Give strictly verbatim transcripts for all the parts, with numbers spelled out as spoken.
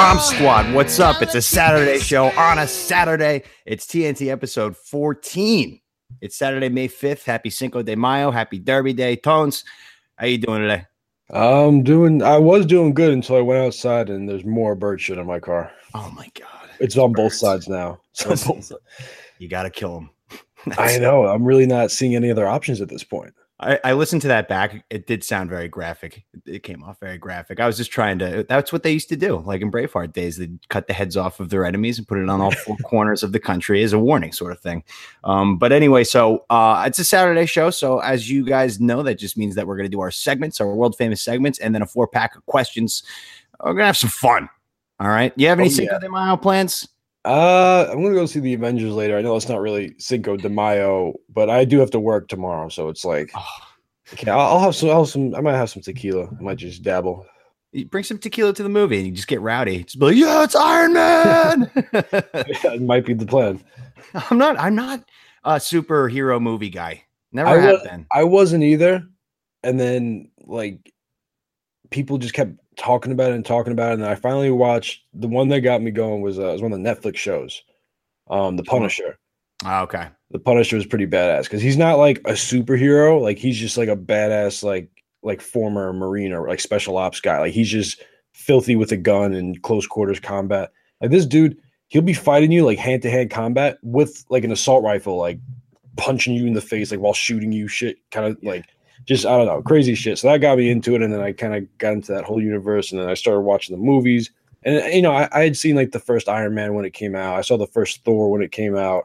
Bomb Squad, what's up? It's a Saturday show on a Saturday. It's T N T episode fourteen. It's Saturday, May fifth. Happy Cinco de Mayo. Happy Derby Day. Tones, how you doing today? I'm doing, I was doing good until I went outside and there's more bird shit in my car. Oh my God. It's on both sides now. So both sides. You got to kill them. I know. I'm really not seeing any other options at this point. I, I listened to that back. It did sound very graphic. It, it came off very graphic. I was just trying to, that's what they used to do. Like in Braveheart days, they'd cut the heads off of their enemies and put it on all four corners of the country as a warning sort of thing. Um, but anyway, so uh, it's a Saturday show. So as you guys know, that just means that we're going to do our segments, our world famous segments, and then a four pack of questions. We're going to have some fun. All right. You have any oh, Cinco yeah. de Mayo plans? Uh, I'm going to go see the Avengers later. I know it's not really Cinco de Mayo, but I do have to work tomorrow. So it's like, oh. Okay, I'll, I'll have some. I'll have some. I might have some tequila. I might just dabble. You bring some tequila to the movie, and you just get rowdy. Just be like, "Yeah, it's Iron Man." Yeah, it might be the plan. I'm not. I'm not a superhero movie guy. Never I have was, been. I wasn't either. And then like people just kept talking about it and talking about it, and I finally watched the one that got me going was uh, was one of the Netflix shows, um, The Punisher. Oh, okay. The Punisher is pretty badass because he's not like a superhero. Like he's just like a badass, like like former Marine or like special ops guy. Like he's just filthy with a gun and close quarters combat. Like this dude, he'll be fighting you like hand to hand combat with like an assault rifle, like punching you in the face, like while shooting you. Shit, kind of like just I don't know, crazy shit. So that got me into it, and then I kind of got into that whole universe, and then I started watching the movies. And you know, I, I had seen like the first Iron Man when it came out. I saw the first Thor when it came out.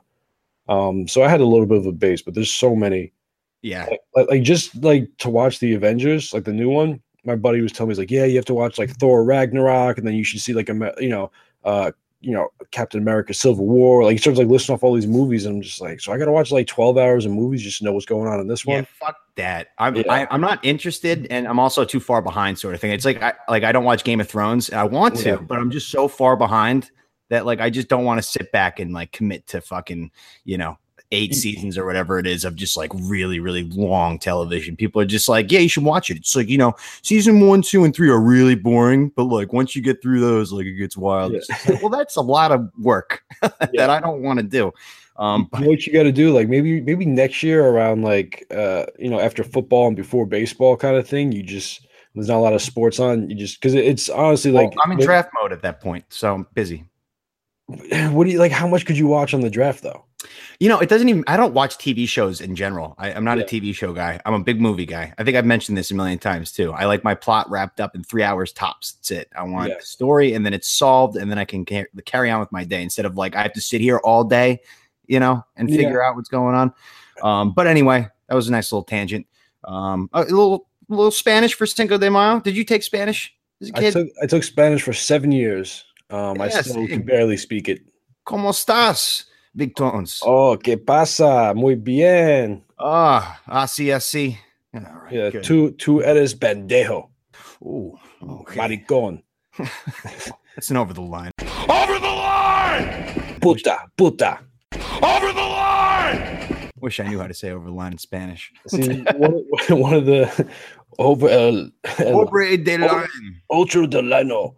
Um, so I had a little bit of a base, but there's so many. Yeah. Like, like just like to watch the Avengers, like the new one, my buddy was telling me, he's like, yeah, you have to watch like Thor Ragnarok, and then you should see like, a, you know, uh, you know, Captain America Civil War. Like he starts like listing off all these movies, and I'm just like, so I got to watch like twelve hours of movies just to know what's going on in this one. Yeah, fuck that. I'm, yeah. I, I'm not interested, and I'm also too far behind sort of thing. It's like, I, like I don't watch Game of Thrones. I want to, yeah. but I'm just so far behind that like, I just don't want to sit back and like commit to fucking, you know, eight seasons or whatever it is of just like really, really long television. People are just like, yeah, you should watch it. It's like, you know, season one, two, and three are really boring, but like once you get through those, like it gets wild. Yeah. Like, well, that's a lot of work that yeah. I don't want to do. Um, you know what you got to do? Like maybe, maybe next year around like, uh, you know, after football and before baseball kind of thing, you just, there's not a lot of sports on. You just, cause it's honestly well, like, I'm in draft mode at that point. So I'm busy. What do you like? How much could you watch on the draft though? You know, it doesn't even, I don't watch T V shows in general. I, I'm not yeah. a T V show guy. I'm a big movie guy. I think I've mentioned this a million times too. I like my plot wrapped up in three hours tops. That's it. I want yeah. the story and then it's solved and then I can ca- carry on with my day instead of like, I have to sit here all day, you know, and figure yeah. out what's going on. Um, but anyway, that was a nice little tangent. Um, a little, a little Spanish for Cinco de Mayo. Did you take Spanish as a kid? I took, I took Spanish for seven years. Um, yes, I still can barely speak it. ¿Cómo estás, Big Tones? Oh, ¿qué pasa? Muy bien. Ah, así, así. All right, yeah, good. tú, tú eres pendejo. Ooh, okay. Maricón. That's an over the line. Over the line! Puta, puta. Over the line! Wish I knew how to say over the line in Spanish. See, one, one of the over el, el, over de line. Ultra de lano.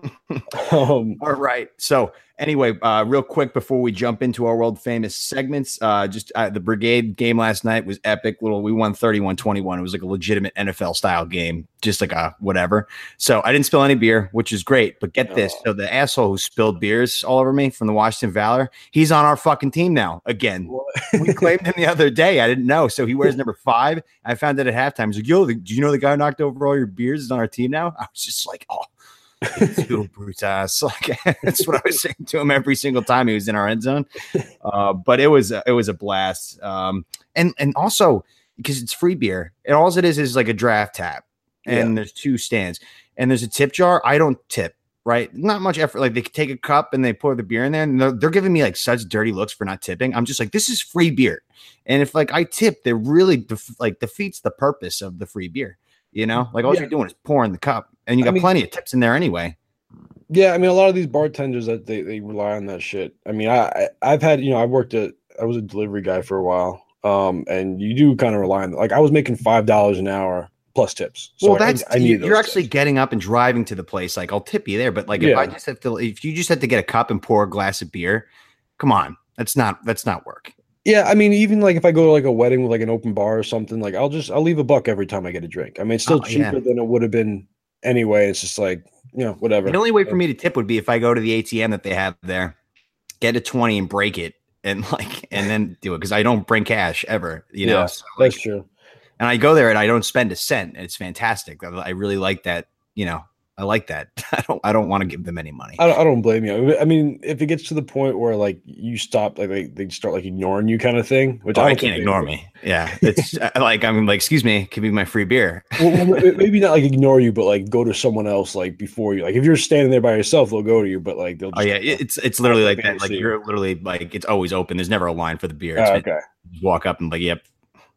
um, All right. So anyway, uh, real quick before we jump into our world famous segments, uh, just uh, the Brigade game last night was epic. Little, we won thirty-one twenty-one. It was like a legitimate N F L style game, just like a whatever. So I didn't spill any beer, which is great. But get this: so the asshole who spilled beers all over me from the Washington Valor, he's on our fucking team now again. We claimed him the other day. I didn't know, so he wears number five. I found it at halftime. He's like, "Yo, the, do you know the guy who knocked over all your beers is on our team now?" I was just like, "Oh." Too brutas. Like that's what I was saying to him every single time he was in our end zone. Uh, but it was it was a blast. Um, and and also because it's free beer, and all it is is like a draft tab, and yeah. there's two stands, and there's a tip jar. I don't tip, right? Not much effort. Like they take a cup and they pour the beer in there, and they're, they're giving me like such dirty looks for not tipping. I'm just like, this is free beer, and if like I tip, they really def- like defeats the purpose of the free beer. You know, like all yeah. you're doing is pouring the cup, and you got I mean, plenty of tips in there anyway. Yeah, I mean, a lot of these bartenders that they, they rely on that shit. I mean, I, I I've had you know I worked at I was a delivery guy for a while, um, and you do kind of rely on like I was making five dollars an hour plus tips. So well, that's I, I need you're those actually tips. getting up and driving to the place. Like I'll tip you there, but like if Yeah. I just have to, if you just have to get a cup and pour a glass of beer, come on, that's not that's not work. Yeah, I mean, even like if I go to like a wedding with like an open bar or something, like I'll just I'll leave a buck every time I get a drink. I mean, it's still Oh, cheaper yeah. than it would have been anyway. It's just like, you know, whatever. The only way for me to tip would be if I go to the A T M that they have there, get a twenty and break it, and like and then do it because I don't bring cash ever. You know, Yeah, so, like, that's true. and I go there and I don't spend a cent. It's fantastic. I, I really like that. You know, I like that. I don't. I don't want to give them any money. I don't, I don't blame you. I mean, if it gets to the point where like you stop, like they, they start like ignoring you, kind of thing, which Oh, I, I don't can't think they ignore do. me. Yeah, it's uh, like I'm like, excuse me, give me my free beer. Well, well, maybe not like ignore you, but like go to someone else like before you. Like if you're standing there by yourself, they'll go to you, but like they'll. Oh Just, yeah, it- it's it's literally like They that. Like see you. you're literally like it's always open. There's never a line for the beer. Oh, It's okay. just walk up and like, yep,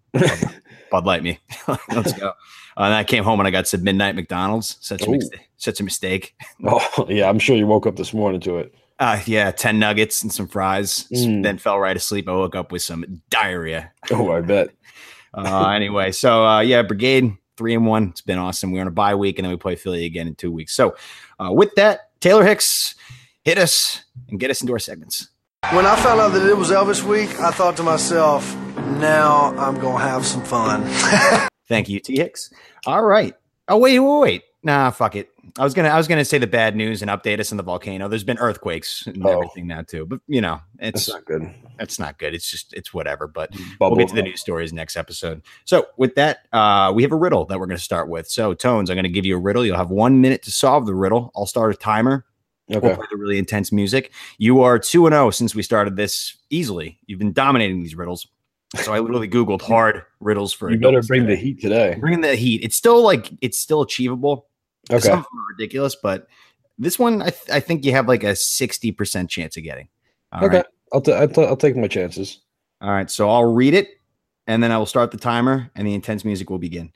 Bud Light me. Let's go. Uh, and I came home and I got some midnight McDonald's. Such a Ooh. mis- such a mistake. Oh yeah, I'm sure you woke up this morning to it. Uh, yeah, ten nuggets and some fries. Mm. Then fell right asleep. I woke up with some diarrhea. Oh, I bet. Uh, anyway, so uh, yeah, Brigade three and one. It's been awesome. We're on a bye week and then we play Philly again in two weeks. So uh, with that, Taylor Hicks, hit us and get us into our segments. When I found out that it was Elvis week, I thought to myself, now I'm going to have some fun. Thank you, T Hicks. All right. Oh, wait, wait, wait. Nah, fuck it. I was gonna I was gonna say the bad news and update us on the volcano. There's been earthquakes and Oh. everything now too. But you know, it's That's not good. it's not good. It's just it's whatever. But Bubble we'll get to the up. news stories next episode. So with that, uh, we have a riddle that we're gonna start with. So Tones, I'm gonna give you a riddle. You'll have one minute to solve the riddle. I'll start a timer. We'll Okay. play the really intense music. You are two and zero since we started this easily. You've been dominating these riddles. So I literally Googled hard riddles for You better adults bring the today. heat today. Bringing the heat. It's still like it's still achievable. Okay. Some of them are ridiculous, but this one I, th- I think you have like a sixty percent chance of getting. All Okay. right. I'll, t- I'll, t- I'll take my chances. All right. So I'll read it and then I will start the timer and the intense music will begin.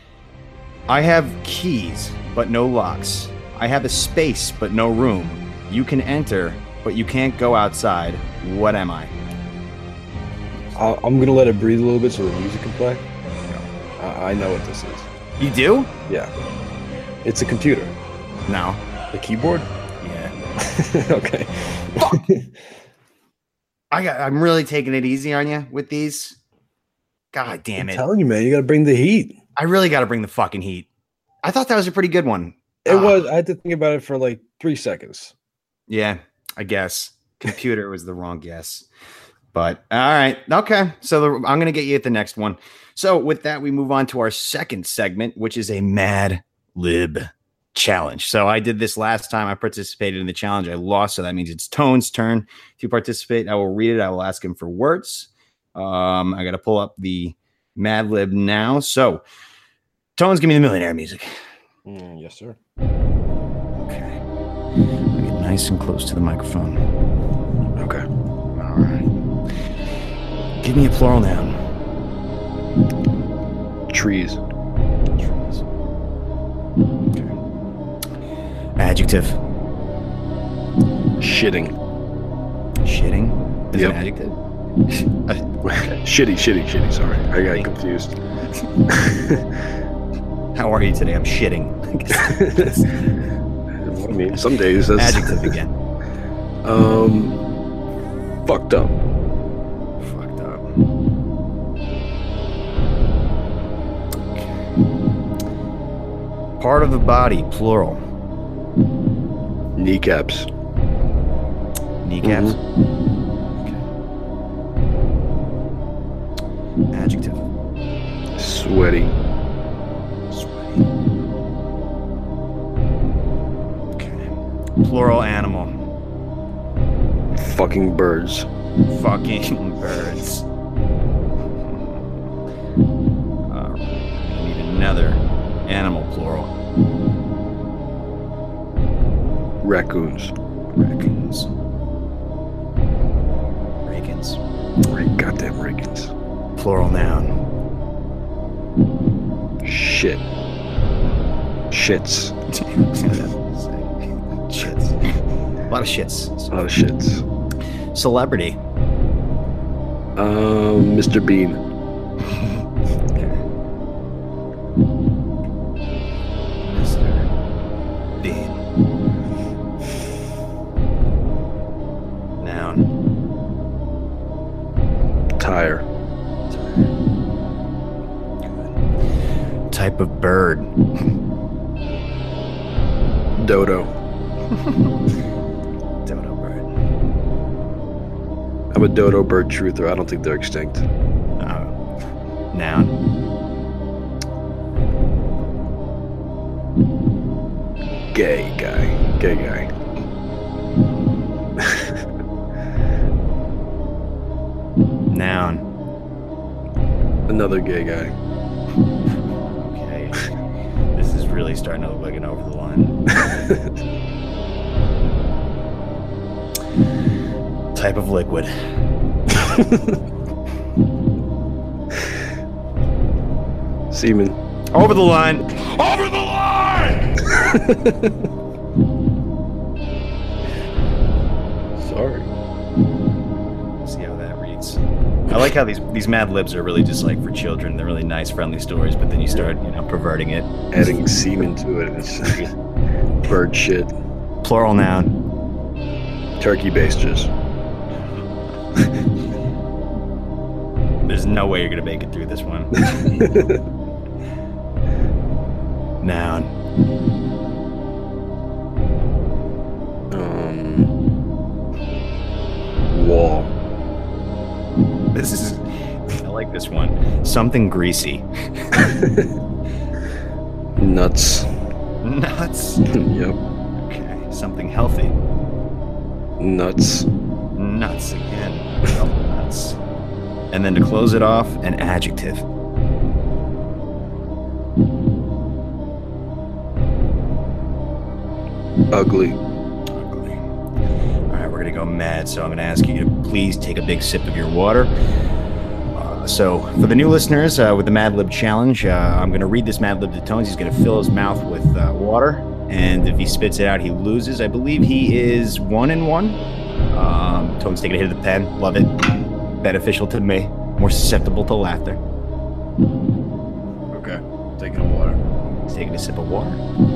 I have keys, but no locks. I have a space, but no room. You can enter, but you can't go outside. What am I? I'll, I'm going to let it breathe a little bit so the music can play. I, I know what this is. You do? Yeah. It's a computer. No. The keyboard? Yeah. Okay. I got, I'm really taking it easy on you with these. God damn I'm it. telling you, man, you got to bring the heat. I really got to bring the fucking heat. I thought that was a pretty good one. It Ah. was. I had to think about it for like three seconds. Yeah, I guess. Computer was the wrong guess. But all right. Okay. So the, I'm going to get you at the next one. So with that, we move on to our second segment, which is a Mad Lib challenge. So I did this last time. I participated in the challenge. I lost. So that means it's Tone's turn to participate. I will read it. I will ask him for words. Um, I got to pull up the Mad Lib now. So Tone's, give me the millionaire music. Mm, yes, sir. Okay. I get nice and close to the microphone. Okay. All right. Give me a plural noun. Trees. Trees. Okay. Adjective. Shitting. Shitting is Yep. an adjective. shitty, shitty, shitty. Sorry, I got confused. How are you today? I'm shitting. I mean, some days that's Adjective again. Um, fucked up. Fucked up. Okay. Part of the body, plural. Kneecaps. Kneecaps. Okay. Adjective. Sweaty. Sweaty. Okay. Plural animal. Fucking birds. Fucking birds. Uh, I need another animal plural. Raccoons. Raccoons. Raccoons. Goddamn raccoons. Plural noun. Shit. Shits. Shits. A lot of shits. A lot of shits. Celebrity. Um, Mister Bean. Tire. Type of bird. Dodo. Dodo bird. I'm a dodo bird truther. I don't think they're extinct. Uh, noun. Gay guy. Gay guy. Noun. Another gay guy. Okay. This is really starting to look like an over the line. Type of liquid. Semen. Over the line. Over the line! Sorry. See how that reads. I like how these these Mad Libs are really just like for children. They're really nice, friendly stories, but then you start, you know, perverting it. Adding semen to it. It's just bird shit. Plural noun. Turkey basters. There's no way you're gonna make it through this one. Noun. Um. Wall. This is. I like this one. Something greasy. Nuts. Nuts. Yep. Okay. Something healthy. Nuts. Nuts again. Nuts. And then to close it off, an adjective. Ugly. Ugly. All right, we're gonna go mad. So I'm gonna ask you to please take a big sip of your water. Uh, so for the new listeners, uh, with the Mad Lib challenge, uh, I'm gonna read this Mad Lib to Tones. He's gonna fill his mouth with uh, water, and if he spits it out, he loses. I believe he is one and one. Um, Tones taking a hit of the pen. Love it. Beneficial to me. More susceptible to laughter. Okay. Taking a water. He's taking a sip of water.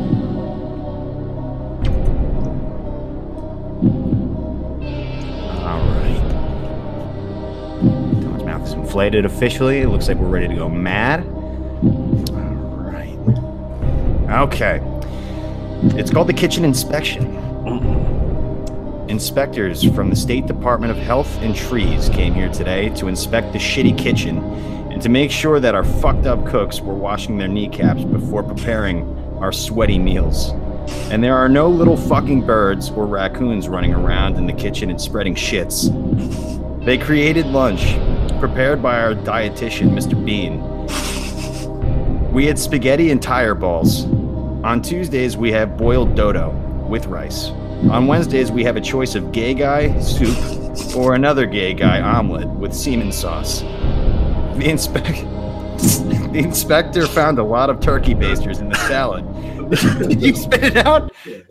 All right. Tone's mouth is inflated officially. It looks like we're ready to go mad. All right. Okay. It's called the kitchen inspection. Inspectors from the State Department of Health and Trees came here today to inspect the shitty kitchen and to make sure that our fucked up cooks were washing their kneecaps before preparing our sweaty meals. And there are no little fucking birds or raccoons running around in the kitchen and spreading shits. They created lunch, prepared by our dietitian, Mister Bean. We had spaghetti and tire balls. On Tuesdays, we have boiled dodo with rice. On Wednesdays, we have a choice of gay guy soup or another gay guy omelet with semen sauce. The, inspec- the inspector found a lot of turkey basters in the salad. Did you spit it out?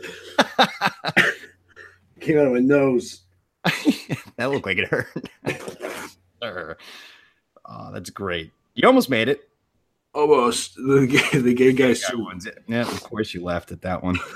Came out of my nose. That looked like it hurt. Oh, that's great. You almost made it. Almost. The gay, the gay guy Guy soup. ones. Yeah, of course you laughed at that one.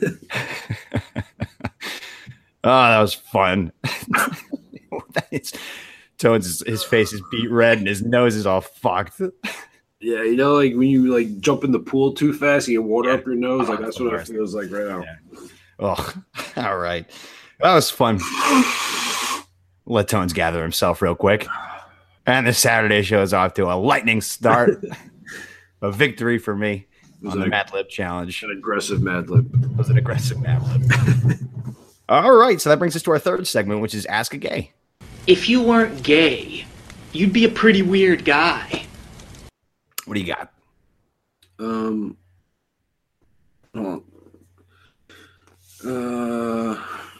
Oh, that was fun. That is, Tones, his face is beat red and his nose is all fucked. Yeah, you know, like when you like jump in the pool too fast, you get water Yeah. up your nose. Like Oh, that's the what it worst. feels like right now. Yeah. Oh, all right. That was fun. Let Tones gather himself real quick. And the Saturday show is off to a lightning start. A victory for me on the like- Mad Lib challenge. An aggressive Mad Lib. It was an aggressive Mad Lib. All right, so that brings us to our third segment, which is Ask a Gay. If you weren't gay, you'd be a pretty weird guy. What do you got? Um. hold on. Uh.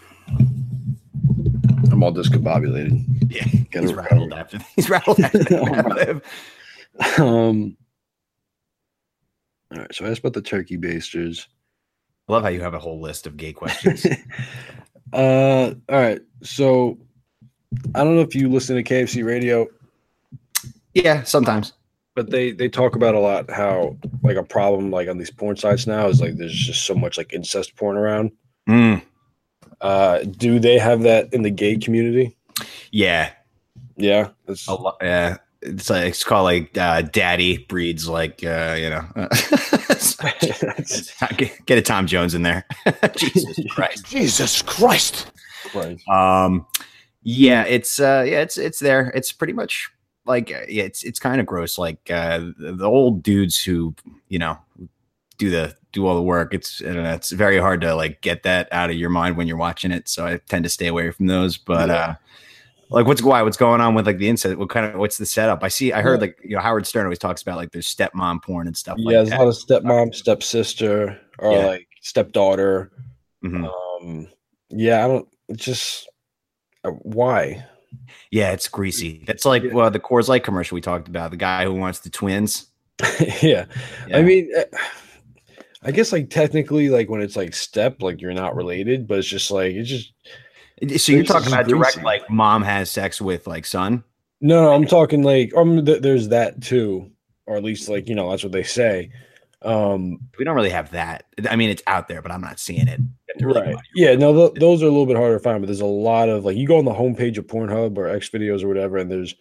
I'm all discombobulated. Yeah, Gotta he's rattled after he's rattled after the Mad Lib. Um. All right, so I asked about the turkey basters. I love how you have a whole list of gay questions. uh, all right. So I don't know if you listen to K F C radio, Yeah, sometimes. but they they talk about a lot how like a problem like on these porn sites now is like there's just so much like incest porn around. Mm. Uh, do they have that in the gay community? Yeah, Yeah, it's a lot. Yeah, it's like it's called like uh, daddy breeds like uh, you know. get, get a Tom Jones in there. Jesus Christ. Jesus Christ. right. Um, yeah, it's uh, yeah, it's it's there. It's pretty much like uh, yeah, it's it's kind of gross. Like uh, the, the old dudes who you know do the do all the work. It's I don't know, it's very hard to like get that out of your mind when you're watching it. So I tend to stay away from those. But Yeah. uh, like what's why what's going on with like the inset? What kind of what's the setup? I see. I heard like you know Howard Stern always talks about like there's stepmom porn and stuff. Yeah, like there's that. a lot of stepmom, stepsister, or Yeah. like stepdaughter. Mhm. Um, yeah, I don't. It's just uh, why? Yeah, it's greasy. That's like well the Coors Light commercial we talked about. The guy who wants the twins. yeah. Yeah. I mean, uh, I guess like technically, like when it's like step, like you're not related, but it's just like it's just. So you're It's talking just about direct, greasy. like mom has sex with like son. No, no, I'm talking like um, th- there's that too, or at least like you know that's what they say. Um, We don't really have that. I mean, it's out there, but I'm not seeing it. You have to really right? go out. Yeah, no, th- those are a little bit harder to find, but there's a lot of like you go on the homepage of Pornhub or X videos or whatever, and there's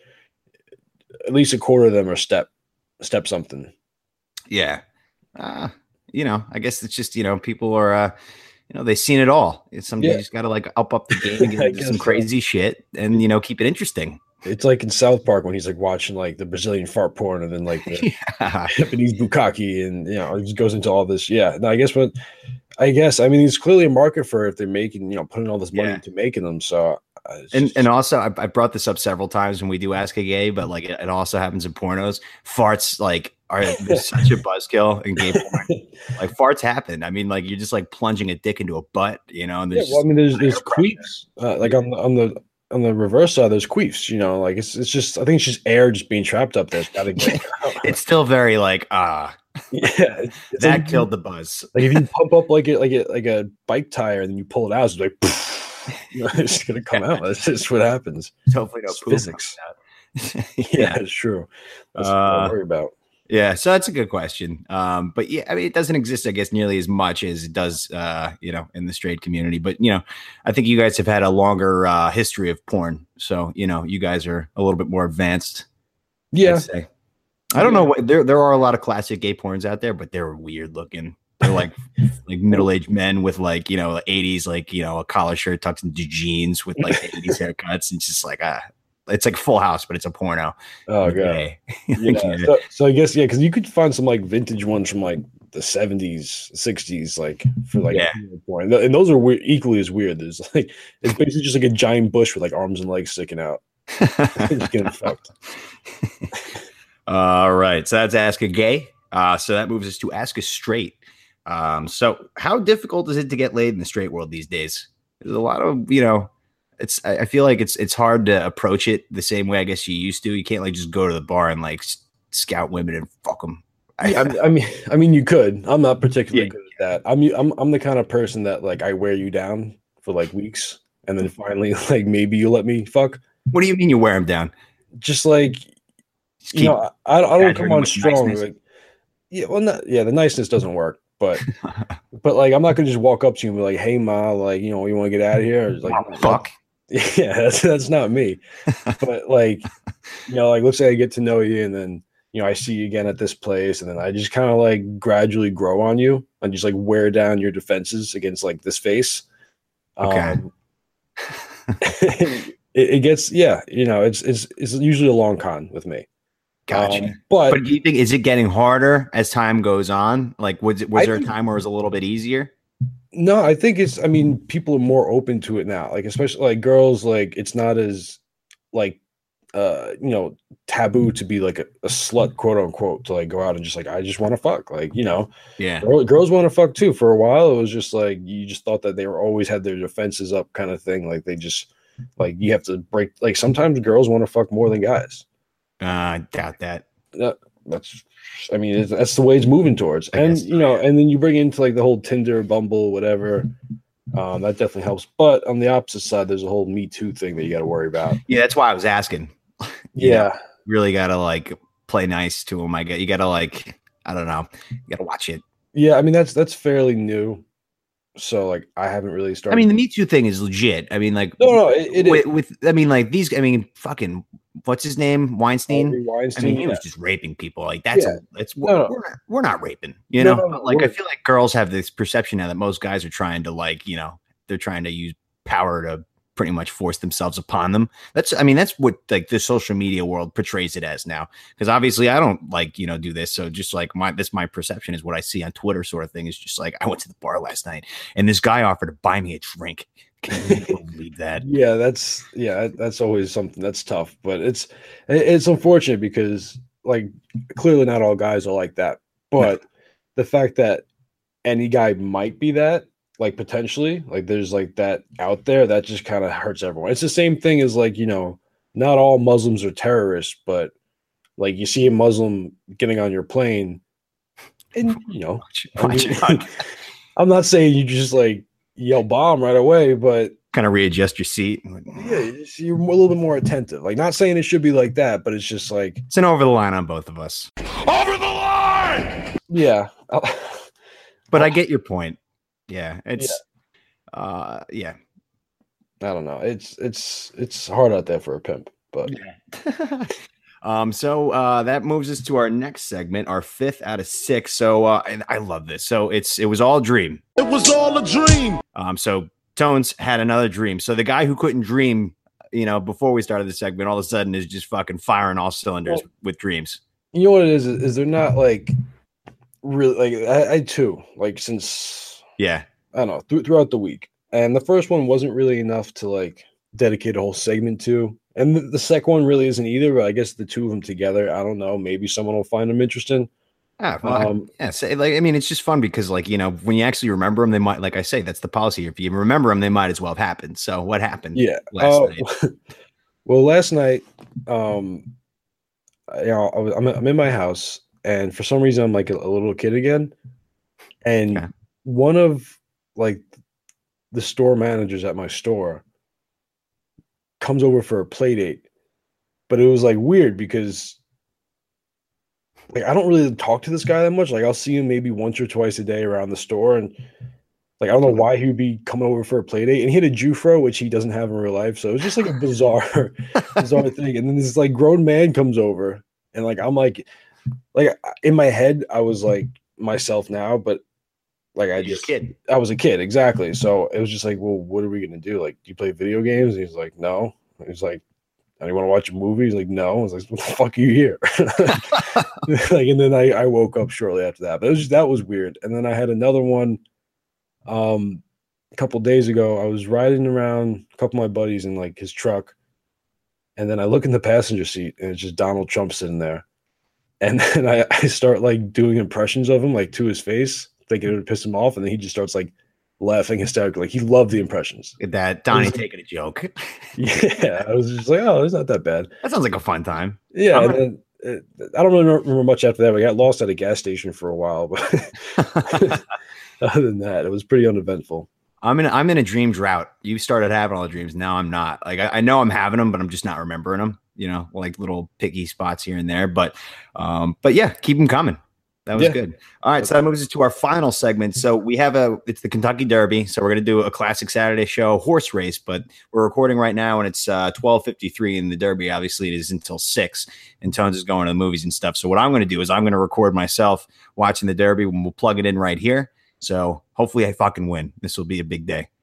at least a quarter of them are step step something. Yeah. Uh, you know, I guess it's just, you know, people are, uh, you know, they've seen it all. It's something Yeah. you just got to like up up the game and get I into some guess so. crazy shit and, you know, keep it interesting. It's like in South Park when he's like watching like the Brazilian fart porn and then like the Yeah. Japanese bukkake and you know it just goes into all this. Yeah, no, I guess what I guess I mean there's clearly a market for it if they're making you know putting all this money Yeah. into making them. So uh, it's And just- and also, I, I brought this up several times when we do Ask a Gay, but like it, it also happens in pornos. Farts like are there's such a buzzkill in gay porn. Like farts happen. I mean, like you're just like plunging a dick into a butt, you know. And yeah, there's well, I just, mean there's there's air pressure. queefs uh, like on the on the on the reverse side there's queefs. You know, like it's it's just I think it's just air just being trapped up there. It's gotta get out. it's still very like ah yeah, it's, it's that like, killed the buzz. Like if you pump up like a like a like a bike tire and then you pull it out, it's like you know, it's just gonna come out. That's just what happens. Hopefully, no It's poop physics. comes out. Yeah, yeah, it's true. That's what Uh, I worry about. yeah. So that's a good question. Um, but yeah, I mean, it doesn't exist, I guess, nearly as much as it does, uh, you know, in the straight community. But you know, I think you guys have had a longer uh, history of porn, so you know, you guys are a little bit more advanced. Yeah, I'd say. I don't know what there. There are a lot of classic gay porns out there, but they're weird looking. They're like like middle aged men with like you know eighties like you know a collar shirt tucked into jeans with like eighties haircuts and just like ah, it's like Full House, but it's a porno. Oh god. Okay. Yeah. So, so I guess yeah, because you could find some like vintage ones from like the seventies, sixties, like for like Yeah. porn, and those are weird, equally as weird. There's like it's basically just like a giant bush with like arms and legs sticking out. Just getting fucked. All right. So that's Ask a Gay. Uh, so that moves us to Ask a Straight. Um, so how difficult is it to get laid in the straight world these days? There's a lot of, you know, it's, I I feel like it's, it's hard to approach it the same way I guess you used to. You can't like just go to the bar and like s- scout women and fuck them. I, I mean, I mean, you could. I'm not particularly Yeah. good at that. I'm, I'm, I'm the kind of person that like I wear you down for like weeks, and then finally, like maybe you let me fuck. What do you mean you wear them down? Just like Just you keep- know, I, I don't exaggerating come on with strong. niceness. Like, yeah, well, not, yeah, the niceness doesn't work, but but like I'm not gonna just walk up to you and be like, "Hey, ma, like you know, you want to get out of here?" Or like, Oh, fuck. yeah, that's that's not me. But like, you know, like let's say I get to know you, and then you know I see you again at this place, and then I just kind of like gradually grow on you and just like wear down your defenses against like this face. Okay. Um, it, it gets yeah, you know, it's it's it's usually a long con with me. Gotcha. Um, but, But do you think is it getting harder as time goes on? Like, was it was I there a think- time where it was a little bit easier? no, I think it's. I mean, people are more open to it now. Like, especially like girls. Like, it's not as like uh you know taboo to be like a, a slut, quote unquote, to like go out and just like I just want to fuck. Like, you know, Yeah. girl, girls want to fuck too. For a while, it was just like you just thought that they were always had their defenses up, kind of thing. Like they just like you have to break. Like sometimes girls want to fuck more than guys. Uh, I doubt that. That's I mean it's, that's the way it's moving towards. I And guess so, you know, yeah. and then you bring into like the whole Tinder, Bumble, whatever. Um, that definitely helps. But on the opposite side, there's a whole Me Too thing that you got to worry about. Yeah, that's why I was asking. You Yeah, know, really got to like play nice to them. I get you got to like I don't know. You got to watch it. yeah. I mean that's that's fairly new. So like I haven't really started. I mean, the Me Too thing is legit. I mean, like no, no, it, it with, with I mean, like these. I mean, fucking what's his name, Weinstein. Weinstein I mean, he yeah. was just raping people. Like that's yeah. a, it's no, we're, no. we're not we're not raping. You know, no, no, like we're, I feel like girls have this perception now that most guys are trying to like you know they're trying to use power to pretty much force themselves upon them. That's, I mean, that's what like the social media world portrays it as now. Because obviously I don't like, you know, do this. So just like my, this, my perception is what I see on Twitter sort of thing is just like, I went to the bar last night and this guy offered to buy me a drink. Can you believe that? Yeah, that's, yeah, that's always something that's tough, but it's, it's unfortunate because like clearly not all guys are like that, but no. the fact that any guy might be that, like potentially like there's like that out there that just kind of hurts everyone. It's the same thing as like, you know, not all Muslims are terrorists, but like you see a Muslim getting on your plane and you know, watch, watch I mean, I'm not saying you just like yell bomb right away, but kind of readjust your seat. Yeah, you're a little bit more attentive. Like not saying it should be like that, but it's just like it's an over the line on both of us. Over the line. Yeah. But I get your point. Yeah, it's yeah. uh yeah. I don't know. It's it's it's hard out there for a pimp, but yeah. um so uh that moves us to our next segment, our fifth out of six. So uh and I love this. So it's it was all a dream. It was all a dream. Um so Tones had another dream. So the guy who couldn't dream, you know, before we started the segment, all of a sudden is just fucking firing all cylinders well, with dreams. You know what it is? Is they're not like really like I, I too like since yeah, I don't know th- throughout the week, and the first one wasn't really enough to like dedicate a whole segment to, and the, the second one really isn't either. But I guess the two of them together, I don't know. Maybe someone will find them interesting. Ah, well, um, yeah, so, like I mean, it's just fun because like you know when you actually remember them, they might like I say that's the policy. If you remember them, they might as well have happened. So what happened? Yeah, last uh, night. Well, last night, um, you know, I was, I'm I'm in my house, and for some reason, I'm like a, a little kid again, and. Okay. One of like the store managers at my store comes over for a play date, but it was like weird because like I don't really talk to this guy that much. Like I'll see him maybe once or twice a day around the store, and like I don't know why he would be coming over for a play date. And he had a Jufro, which he doesn't have in real life, so it was just like a bizarre, bizarre thing. And then this like grown man comes over, and like I'm like, like in my head I was like myself now, but. Like I just, kid. I was a kid, exactly. So it was just like, well, what are we gonna do? Like, do you play video games? And he's like, no. And he's like, do you want to watch a movie? He's like, no. I was like, what the fuck are you here? Like, and then I, I woke up shortly after that. But it was just, that was weird. And then I had another one. Um, a couple days ago, I was riding around a couple of my buddies in like his truck, and then I look in the passenger seat, and it's just Donald Trump sitting there. And then I, I start like doing impressions of him, like to his face. Thinking it would piss him off, and then he just starts like laughing hysterically. Like he loved the impressions. That Donnie was, taking a joke. Yeah, I was just like, oh, it's not that bad. That sounds like a fun time. Yeah, and then, it, I don't really remember much after that. We got lost at a gas station for a while, but other than that, it was pretty uneventful. I'm in. I'm in a dream drought. You started having all the dreams. Now I'm not. Like I, I know I'm having them, but I'm just not remembering them. You know, like little picky spots here and there. But, um, but yeah, keep them coming. That was yeah. good. All right, so that moves us to our final segment. So we have a, it's the Kentucky Derby. So we're going to do a classic Saturday show horse race, but we're recording right now and it's uh, twelve fifty-three in the Derby. Obviously it is until six and Tones is going to the movies and stuff. So what I'm going to do is I'm going to record myself watching the Derby and we'll plug it in right here. So hopefully I fucking win. This will be a big day.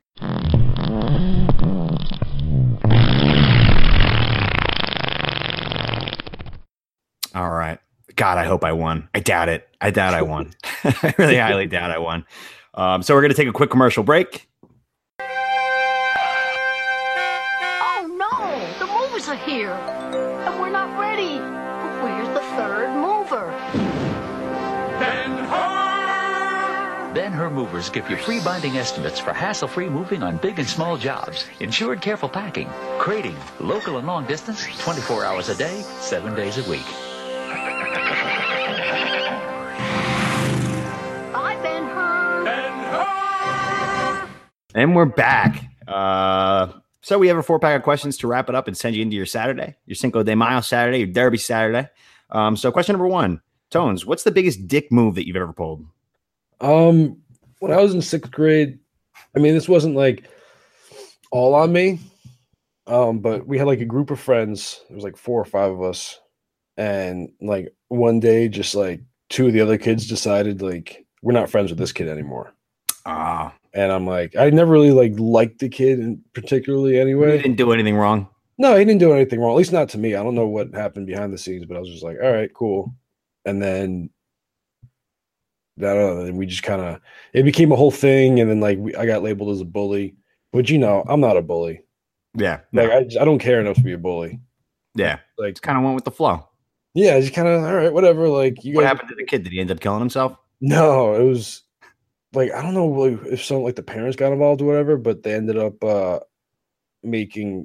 All right. God, I hope I won. I doubt it. I doubt I won. I really highly doubt I won. Um, so we're going to take a quick commercial break. Oh, no. The movers are here. And we're not ready. Where's the third mover? Ben-Hur! Ben-Hur Movers give you free binding estimates for hassle-free moving on big and small jobs. Insured careful packing, crating, local and long distance, twenty-four hours a day, seven days a week. And we're back. Uh, so we have a four pack of questions to wrap it up and send you into your Saturday, your Cinco de Mayo Saturday, your Derby Saturday. Um, so question number one, Tones, what's the biggest dick move that you've ever pulled? Um, when I was in sixth grade, I mean, this wasn't like all on me, um, but we had like a group of friends. It was like four or five of us, and like one day, just like two of the other kids decided like we're not friends with this kid anymore. Ah, and I'm like, I never really like liked the kid, in particularly anyway. He didn't do anything wrong. No, he didn't do anything wrong. At least not to me. I don't know what happened behind the scenes, but I was just like, all right, cool. And then I don't know. Then we just kind of it became a whole thing, and then like we, I got labeled as a bully. But you know, I'm not a bully. Yeah, no. Like I, just, I don't care enough to be a bully. Yeah, like it's kind of went with the flow. Yeah, just kind of all right, whatever. Like you. What guys, happened to the kid? Did he end up killing himself? No, it was like I don't know like, if some like the parents got involved or whatever, but they ended up uh making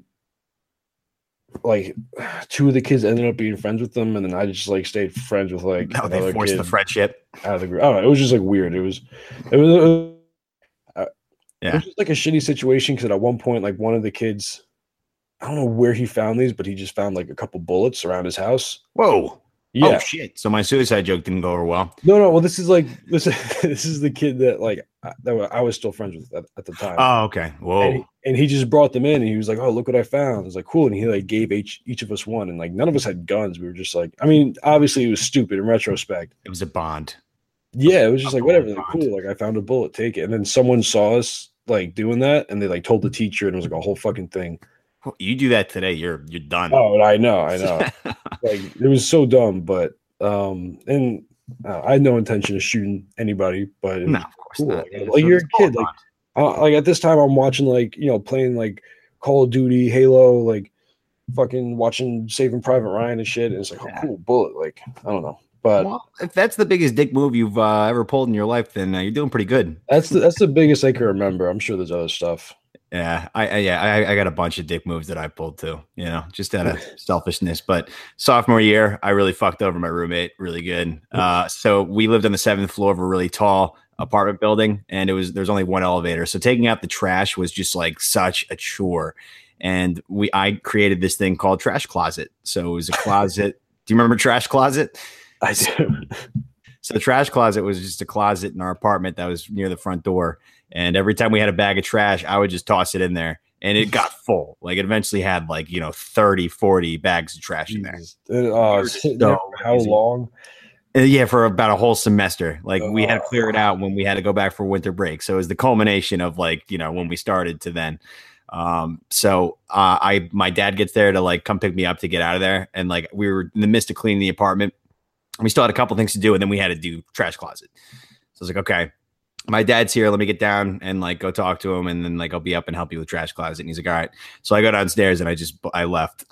like two of the kids ended up being friends with them, and then I just like stayed friends with like no, they forced the friendship out of the group. I don't know. It was just like weird. It was, it was, it was, uh, yeah. it was just like a shitty situation because at one point, like one of the kids, I don't know where he found these, but he just found like a couple bullets around his house. Whoa. Yeah. Oh shit! So my suicide joke didn't go over well. No, no. Well, this is like this. This is the kid that like that I was still friends with at, at the time. Oh, okay. Whoa. And he, and he just brought them in, and he was like, "Oh, look what I found." I was like, "Cool." And he like gave each each of us one, and like none of us had guns. We were just like, I mean, obviously it was stupid in retrospect. It was a bond. Yeah, it was just A like whatever. Like, bond. cool. Like I found a bullet, take it. And then someone saw us like doing that, and they like told the teacher, and it was like a whole fucking thing. You do that today, you're you're done. Oh, I know, I know. Like it was so dumb, but. Um and uh, I had no intention of shooting anybody, but it No, was of course cool. not. Like, Yeah, like so you're it's a kid, all like uh, like at this time I'm watching like you know playing like Call of Duty, Halo, like fucking watching Saving Private Ryan and shit. And it's like, oh, Yeah. cool bullet. Like I don't know, but Well, if that's the biggest dick move you've uh, ever pulled in your life, then uh, you're doing pretty good. that's the that's the biggest I can remember. I'm sure there's other stuff. Yeah, I, I yeah, I, I got a bunch of dick moves that I pulled too. You know, just out of selfishness. But sophomore year, I really fucked over my roommate really good. Uh, so we lived on the seventh floor of a really tall apartment building, and it was there's only one elevator. So taking out the trash was just like such a chore. And we I created this thing called Trash Closet. So it was a closet. Do you remember Trash Closet? I do. So the Trash Closet was just a closet in our apartment that was near the front door. And every time we had a bag of trash, I would just toss it in there, and it got full. Like it eventually had like, you know, thirty, forty bags of trash in there. Uh, You're sitting so there for how lazy. long? Uh, Yeah, for about a whole semester. Like we had to Oh. clear it out when we had to go back for winter break. So it was the culmination of like, you know, when we started to then. Um, so uh, I my dad gets there to like come pick me up to get out of there. And like we were in the midst of cleaning the apartment. We still had a couple things to do, and then we had to do Trash Closet. So I was like, okay, my dad's here. Let me get down and like go talk to him, and then like I'll be up and help you with Trash Closet. And he's like, all right. So I go downstairs and I just I left.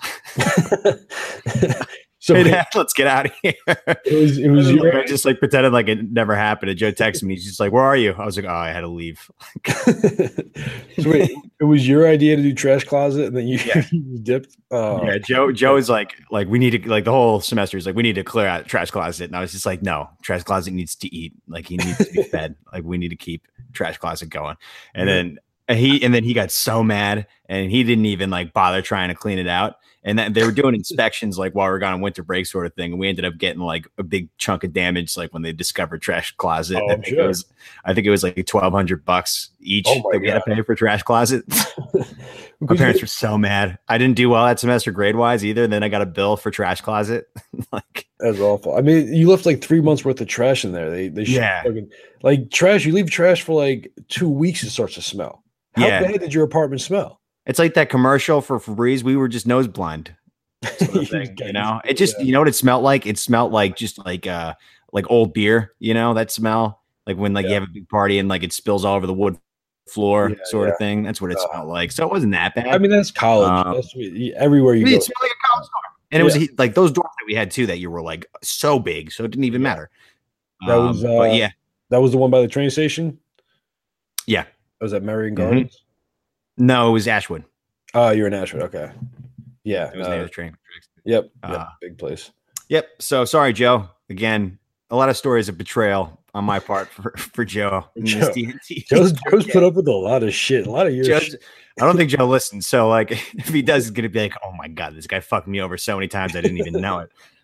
So Hey, it, Dad, let's get out of here. it was it was And your I just like pretended like it never happened. And Joe texted me. He's just like, "Where are you?" I was like, "Oh, I had to leave." so wait, it was your idea to do Trash Closet, and then you, Yeah. you dipped. Oh, Yeah, Joe. Joe is like, like we need to like the whole semester is like we need to clear out Trash Closet, and I was just like, no, Trash Closet needs to eat. Like he needs to be fed. Like we need to keep Trash Closet going. And then and he and then he got so mad, and he didn't even like bother trying to clean it out. And then they were doing inspections like while we were gone on winter break sort of thing. And we ended up getting like a big chunk of damage, like when they discovered Trash Closet. Oh, I I'm think sure. it was I think it was like twelve hundred bucks each Oh my that we had to God. pay for Trash Closet. My Because parents you- were so mad. I didn't do well that semester grade wise either. Then I got a bill for Trash Closet. Like, That's awful. I mean, you left like three months worth of trash in there. They they should Yeah. fucking, like trash. You leave trash for like two weeks, it starts to smell. How Yeah. bad did your apartment smell? it's like that commercial for Febreze. We were just nose blind. Sort of thing, you know, it just Yeah. you know what it smelled like. It smelled like just like uh like old beer. You know that smell, like when like you Yeah. have a big party and like it spills all over the wood floor, Yeah, sort yeah. of thing. That's what it Uh, smelled like. So it wasn't that bad. I mean, that's college. Um, that's what, you- everywhere you it go. smelled like a college dorm. And it was Yeah. like those dorms that we had too that you were like so big, so it didn't even Yeah. matter. That was, Um, but uh, yeah, That was the one by the train station. yeah. That was at Marion Mhm. Gardens. No, it was Ashwood. Oh, you're in Ashwood. Okay. Yeah. It was uh, near the train. Yep. Uh, yep. Big place. Yep. So sorry, Joe. Again, a lot of stories of betrayal on my part for, for Joe. in this Joe. D and T. Joe's, Joe's put up with a lot of shit. A lot of your Joe's- shit. I don't think Joe listens. So like if he does, he's gonna be like, oh my God, this guy fucked me over so many times I didn't even know it.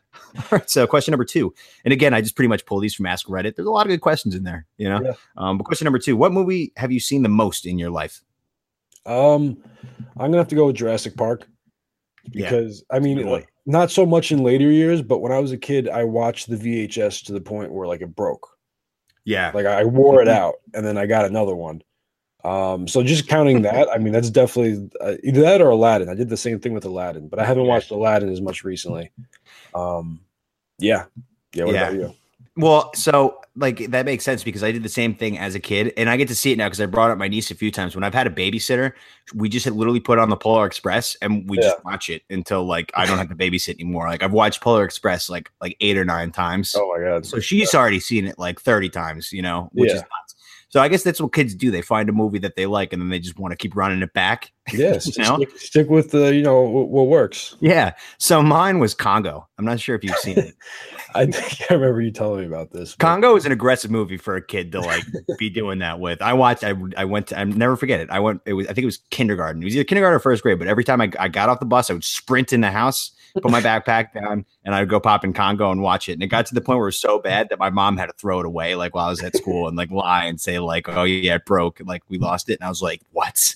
All right, so question number two, and again, I just pretty much pull these from Ask Reddit. There's a lot of good questions in there, you know. Yeah. Um, but question number two: what movie have you seen the most in your life? Um, I'm gonna have to go with Jurassic Park because I mean, like, not so much in later years, but when I was a kid, I watched the V H S to the point where like it broke. Yeah, Like I wore it out, and then I got another one. Um, so just counting that, I mean, that's definitely uh, either that or Aladdin. I did the same thing with Aladdin, but I haven't watched Aladdin as much recently. Um, yeah, yeah. What Yeah. about you? Well, so like that makes sense because I did the same thing as a kid, and I get to see it now because I brought up my niece a few times. When I've had a babysitter, we just had literally put on the Polar Express and we Yeah. just watch it until like I don't have to babysit anymore. Like I've watched Polar Express like like eight or nine times. Oh my god! So she's already seen it like thirty times, you know, which Yeah. is nuts. So I guess that's what kids do. They find a movie that they like and then they just want to keep running it back. Yes, You know? stick, stick with the you know what, what works. Yeah. So mine was Congo. I'm not sure if you've seen it. I think I remember you telling me about this. but- Congo is an aggressive movie for a kid to like be doing that with. I watched, I, I went to, I never forget it. I went, it was, I think it was kindergarten. It was either kindergarten or first grade, but every time I, I got off the bus, I would sprint in the house, put my backpack down, and I'd go pop in Congo and watch it. And it got to the point where it was so bad that my mom had to throw it away, like while I was at school and like lie and say like, oh yeah, it broke. And like we lost it. And I was like, what?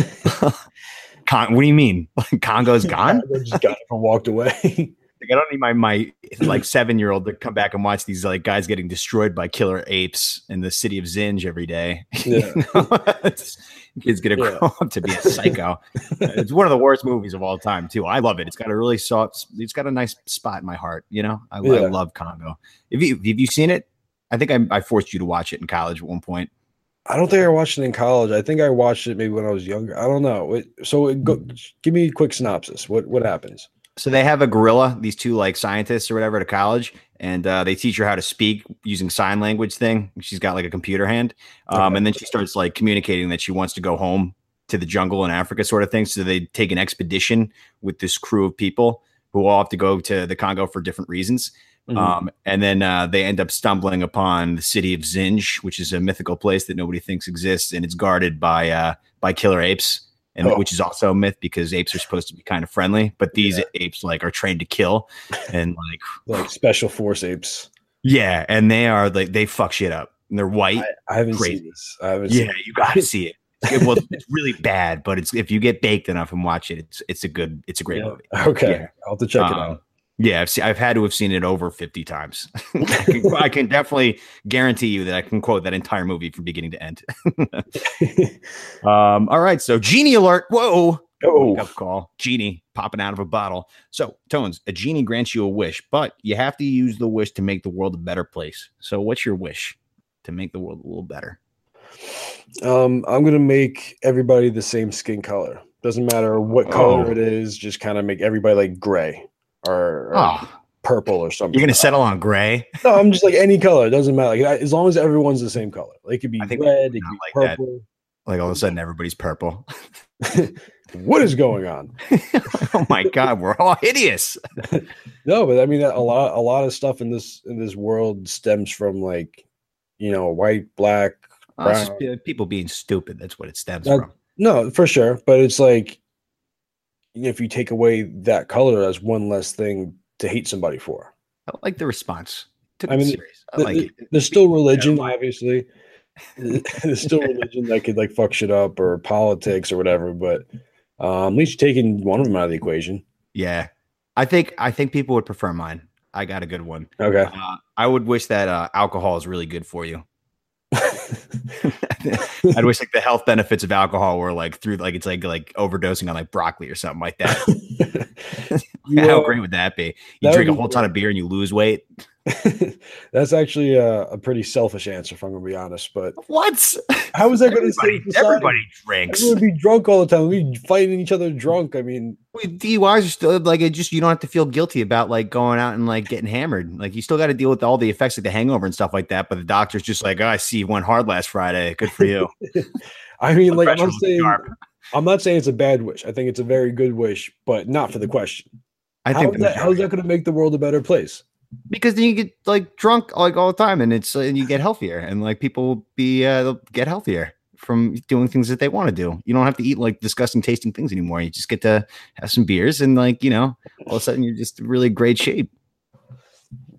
Con- what do you mean? Like Congo's gone? I just got up and walked away. Like, I don't need my my like seven year old to come back and watch these like guys getting destroyed by killer apes in the city of Zinj every day. Yeah. You know? It's- Kid's gonna Yeah. grow up to be a psycho. It's one of the worst movies of all time too. I love it. It's got a really soft. It's got a nice spot in my heart. You know, I, I Yeah. love Congo. Have you have you seen it? I think I, I forced you to watch it in college at one point. I don't think I watched it in college. I think I watched it maybe when I was younger. I don't know. It- So it go, give me a quick synopsis. What what happens? So they have a gorilla, these two like scientists or whatever, at a college, and uh, they teach her how to speak using sign language thing. She's got like a computer hand, um, Okay. and then she starts like communicating that she wants to go home to the jungle in Africa, sort of thing. So they take an expedition with this crew of people who all have to go to the Congo for different reasons. Mhm. Um, and then uh, they end up stumbling upon the city of Zinj, which is a mythical place that nobody thinks exists, and it's guarded by uh, by killer apes. And Oh. which is also a myth because apes are supposed to be kind of friendly, but these Yeah. apes like are trained to kill, and like Like special force apes. yeah, and they are like they fuck shit up. And they're white. I, I haven't Crazy. seen this. I haven't Yeah, seen you gotta see it. It's, well, it's really bad, but it's if you get baked enough and watch it, it's it's a good it's a great Yeah. movie. Okay. Yeah. I'll have to check it Um, out. Yeah, I've seen, I've had to have seen it over fifty times. I, can, I can definitely guarantee you that I can quote that entire movie from beginning to end. um, all right, so genie alert. Whoa. Oh. Wake up call. Genie popping out of a bottle. So, Tones, a genie grants you a wish, but you have to use the wish to make the world a better place. So, what's your wish to make the world a little better? Um, I'm gonna make everybody the same skin color. Doesn't matter what color Oh. it is. Just kind of make everybody like gray or, or Oh, purple or something. you're going to settle on gray? No, I'm just like any color. It doesn't matter. Like, as long as everyone's the same color. Like, it could be I think red. It could not be like that. purple. Like all of a sudden, everybody's purple. What is going on? Oh my God, we're all hideous. No, but I mean, a lot, a lot of stuff in this in this world stems from like, you know, white, black. Oh, it's brown. just pe- people being stupid. That's what it stems That- from. No, for sure. But it's like, if you take away that color, as one less thing to hate somebody for. I like the response. Took I it mean, serious. I Th- like th- it. There's still religion, obviously. There's still religion that could like fuck shit up, or politics or whatever. But um, at least you're taking one of them out of the equation. Yeah, I think I think people would prefer mine. I got a good one. Okay. Uh, I would wish that uh, alcohol is really good for you. I'd wish like the health benefits of alcohol were like through like it's like like overdosing on like broccoli or something like that. You, How uh, great would that be? You that drink a would be whole ton of beer and you lose weight. That's actually a, a pretty selfish answer, if I'm gonna be honest. But What? how is that going to Everybody, save society? everybody drinks. Everyone would be drunk all the time. We'd be fighting each other drunk. I mean, Wait, D U Is are still like it just you don't have to feel guilty about like going out and like getting hammered. Like you still got to deal with all the effects like the hangover and stuff like that. But the doctor's just like, oh, I see you went hard last Friday. Good for you. I mean, like I'm Pressure not was saying sharp. I'm not saying it's a bad wish. I think it's a very good wish, but not for the question. I How think is the that, how's majority- that going to make the world a better place? because then you get like drunk like all the time and it's uh, and you get healthier and like people will be uh, they'll get healthier from doing things that they want to do. You don't have to eat like disgusting tasting things anymore. You just get to have some beers and like, you know, all of a sudden you're just in really great shape.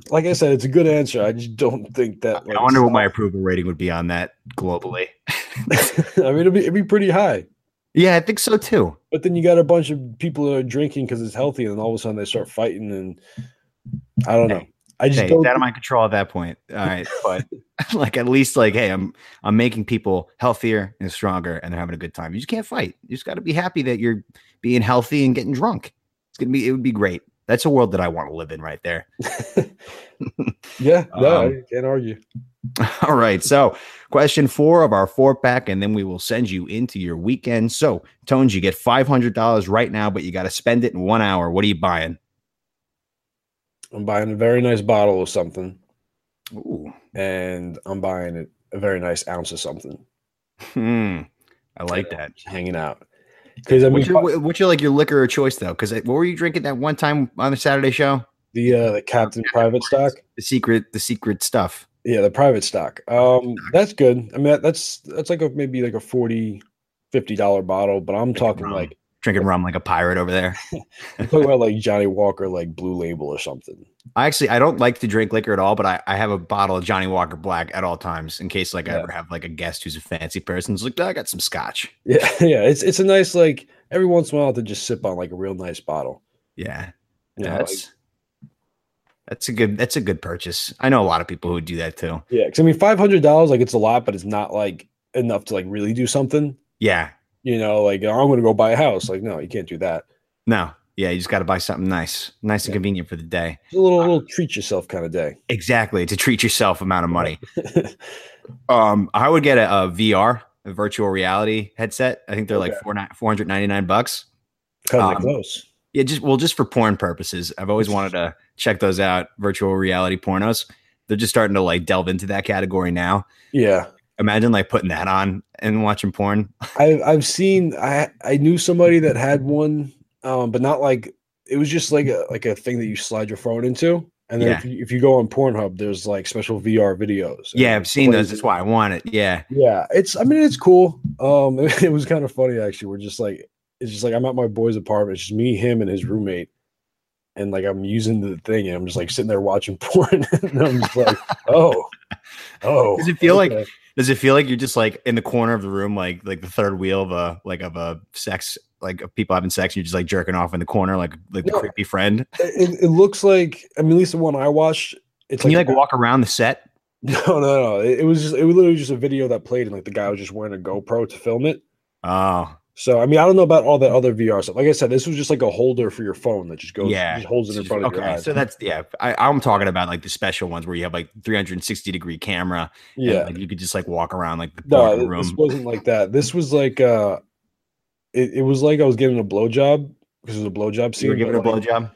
like I said, it's a good answer. I just don't think that. Like, I wonder what my approval rating would be on that globally. I mean, it'd be, it'd be pretty high. Yeah, I think so too. But then you got a bunch of people that are drinking because it's healthy, and then all of a sudden they start fighting, and I don't know. Hey, I just hey, don't. it's out of my control at that point. All right, but like at least like, hey, I'm I'm making people healthier and stronger, and they're having a good time. You just can't fight. You just got to be happy that you're being healthy and getting drunk. It's gonna be. It would be great. That's a world that I want to live in right there. Yeah, no, Um, I can't argue. All right. So, question four of our four pack, and then we will send you into your weekend. So, Tones, you get five hundred dollars right now, but you got to spend it in one hour. What are you buying? I'm buying a very nice bottle of something, Ooh. and I'm buying a, a very nice ounce of something. Hmm. I like that. Just hanging out. Because I mean, What's your, what's your like your liquor of choice though? Because what were you drinking that one time on the Saturday show? the uh, the Captain Private Stock. The secret, the secret stuff. Yeah, the private stock. Um, that's good. I mean, that, that's that's like a maybe like a forty, fifty dollar bottle, but I'm talking rum. like Drinking rum like a pirate over there. I'm talking about like Johnny Walker, like Blue Label or something. I actually I don't like to drink liquor at all, but I, I have a bottle of Johnny Walker Black at all times in case like I Yeah. ever have like a guest who's a fancy person. It's like, "Oh, I got some scotch. Yeah, yeah. It's it's a nice like every once in a while to just sip on like a real nice bottle. Yeah. You Yeah, know, that's that's a good that's a good purchase. I know a lot of people who do that too. like, yeah, because I mean, five hundred dollars like it's a lot, but it's not like enough to like really do something. Yeah. You know, like oh, I'm going to go buy a house. Like no, you can't do that. No. Yeah, you just got to buy something nice, nice and Yeah. convenient for the day. It's a little little treat yourself kind of day. Exactly, to treat yourself amount of money. um, I would get a, a V R, a virtual reality headset. I think they're like Okay. four four hundred ninety nine bucks. Cutting it Um, close. Yeah, just well, just for porn purposes. I've always wanted to check those out. Virtual reality pornos. They're just starting to like delve into that category now. Yeah. Imagine like putting that on and watching porn. I've I've seen I I knew somebody that had one, um, but not like it was just like a like a thing that you slide your phone into, and then Yeah. if you if you go on Pornhub, there's like special V R videos. and Yeah, it I've seen those. plays That's it. why I want it. Yeah. Yeah, it's I mean it's cool. Um, it, it was kind of funny actually. We're just like it's just like I'm at my boy's apartment. It's just me, him, and his roommate, and like I'm using the thing, and I'm just like sitting there watching porn, and I'm just like, oh, oh. Does it feel like- okay. Does it feel like you're just like in the corner of the room, like like the third wheel of a like of a sex, like of people having sex, and you're just like jerking off in the corner, like like the No. creepy friend? It, it looks like I mean at least the one I watched. It's Can you like walk around the set? No, no, no. It, it was just it was literally just a video that played, and like the guy was just wearing a GoPro to film it. Oh, So I mean, I don't know about all that other V R stuff. Like I said, this was just like a holder for your phone that just goes, yeah. just holds it in So- front of okay, your eyes. so that's yeah. I, I'm talking about like the special ones where you have like three hundred sixty degree camera. and, yeah, like, you could just like walk around like the no, porn th- room. this wasn't like that. This was like uh, it, it was like I was getting a blowjob because it was a blowjob scene. You were giving a but, like, blowjob.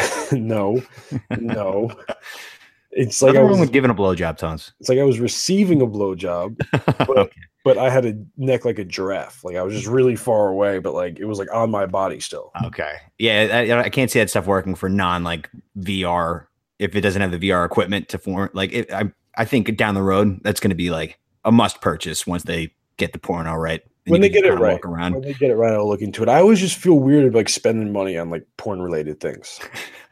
No, no, no. It's like Nothing I wrong was. with giving a blowjob, Tones. It's like I was receiving a blowjob, but Okay. but I had a neck like a giraffe. Like I was just really far away, but like it was like on my body still. Okay. Yeah, I, I can't see that stuff working for non like V R if it doesn't have the V R equipment to form. Like it, I, I think down the road that's going to be like a must purchase once they get the porno right. And When you they can get it kinda right, walk around. when they get it right, I'll look into it. I always just feel weird like spending money on like porn related things.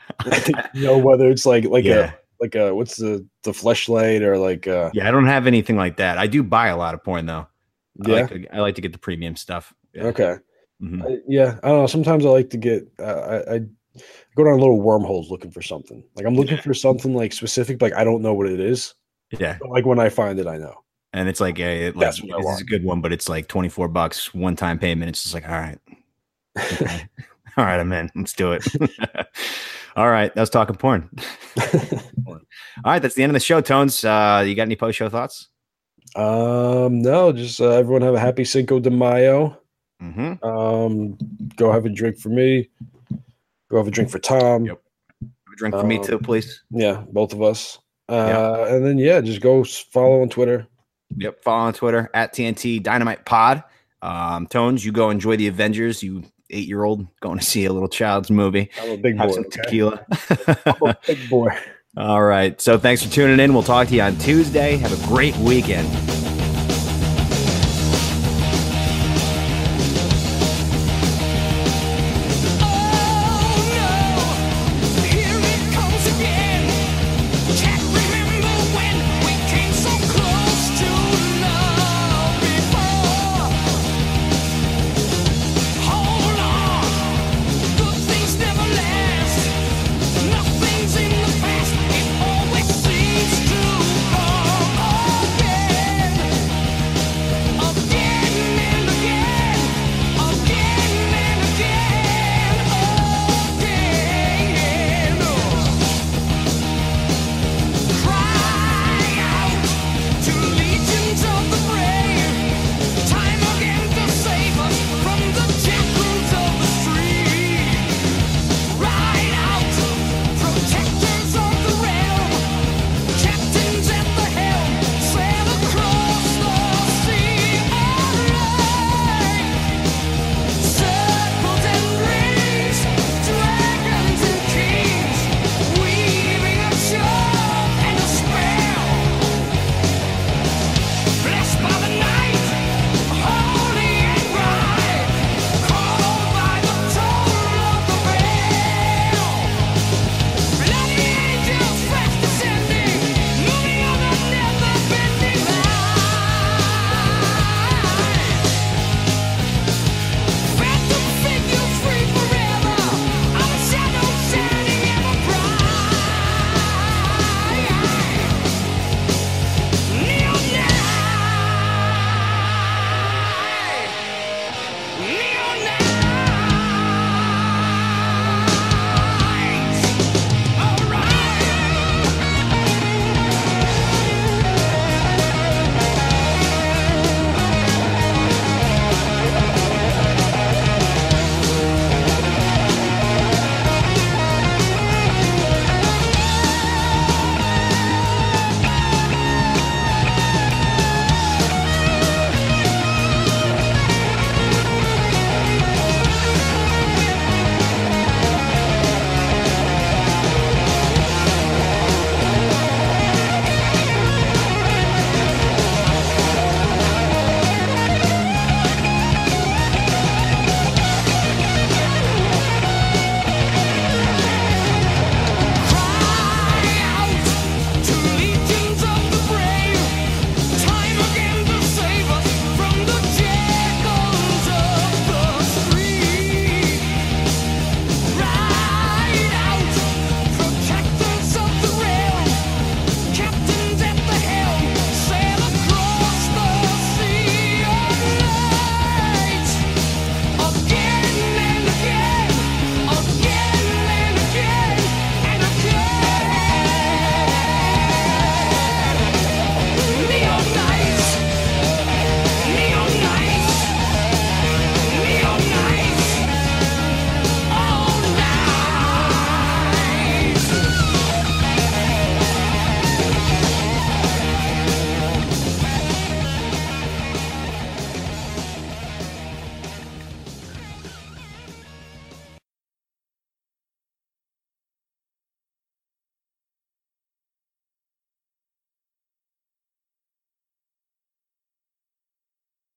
You know, whether it's like like Yeah. a like a what's the the fleshlight or like uh Yeah, I don't have anything like that. I do buy a lot of porn though. I yeah like to, I like to get the premium stuff. Yeah. okay Mhm. I- yeah I don't know. Sometimes I like to get uh, I, I go down little wormholes looking for something. Like I'm looking for something like specific, but like I don't know what it is. Yeah. But like when I find it, I know. And it's like a like, That's what I this is want. a good one, but it's like twenty-four bucks one time payment. It's just like, all right. Okay. All right, I'm in. Let's do it. All right. That was talking porn. All right, that's the end of the show, Tones. Uh, you got any post show thoughts? Um, no, just uh, everyone have a happy Cinco de Mayo. Mm-hmm. Um, go have a drink for me. Go have a drink for Tom. Yep. Have a drink for me Um, too, please. Yeah, both of us. Uh, and then yeah, just go s- follow on Twitter. Yep. Follow on Twitter at T N T Dynamite Pod. Um, Tones, you go enjoy the Avengers. You eight year old going to see a little child's movie. I'm a big Have boy. some Okay? tequila. I'm a big boy. All right. So thanks for tuning in. We'll talk to you on Tuesday. Have a great weekend.